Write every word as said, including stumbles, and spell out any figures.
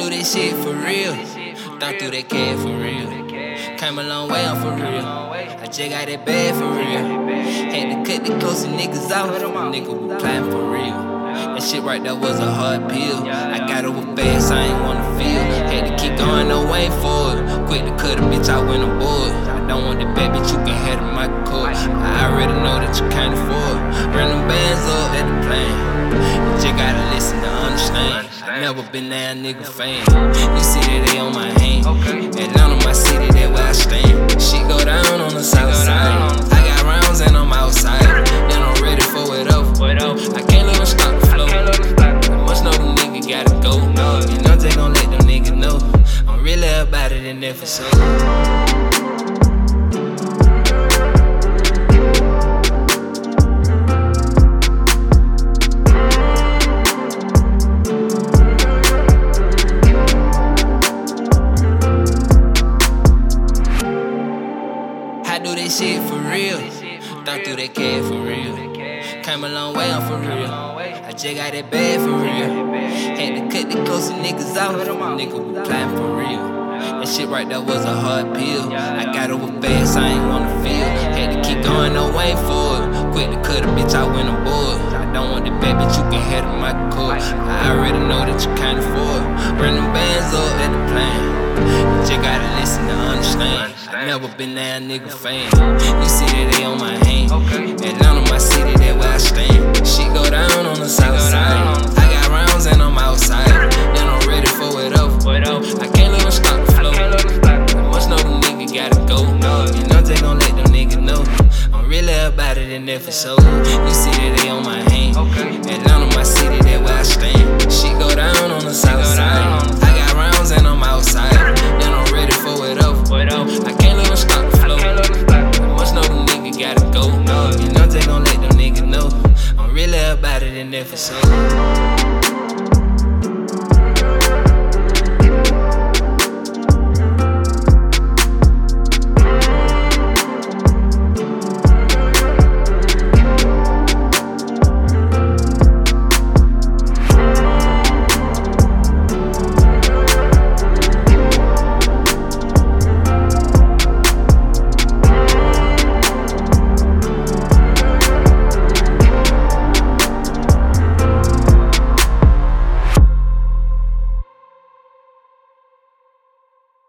do this shit for real. Thought through that cash for real. Came a long way, I'm for real. I just got that bad for real. Had to cut the closer niggas out. Nigga was plotting for real. That shit right there was a hard pill. I got over fast, I ain't wanna feel. Had to keep going, no way for it. Quick to cut a bitch out when I'm bored. I don't want the bad bitch, you can have the mic cord. I already know that you can't afford. Run them bands up, let the plan. You just gotta listen to understand. I never been that nigga fan. You see that they on my hand. Atlanta, my city, that where I stand. Shit go down on the south side. I got rounds and I'm outside. Then I'm ready for it up. I can't let them stop the flow. I must know them niggas gotta go. And I'm just gon' let them niggas know I'm really about it in there for sure. Do this shit for real. Thought through that cash for real. Came a long way, I'm for real. I just got that bad for real. Had to cut the closer niggas out. Nigga was plotting for real. That shit right there was a hard pill. I got over fast, I ain't wanna feel. Had to keep going, no way for it. Quick to cut a bitch out when I'm bored. I don't want the bad bitch, you can have the mic cord. I already know that you can't afford. Run them bands up, let the plan. You just gotta listen to understand. I never been that nigga fan. You see that they on my hand. Atlanta, my city, that where I stand. Shit go down on the south side. I got rounds and I'm outside. Then I'm ready for it up. I can't let them stop the flow. I must know them niggas gotta go. And I'm just gon' let them niggas know I'm really about it in there for sure. You see that they on my hand. Atlanta, my city, that where I stand. Shit go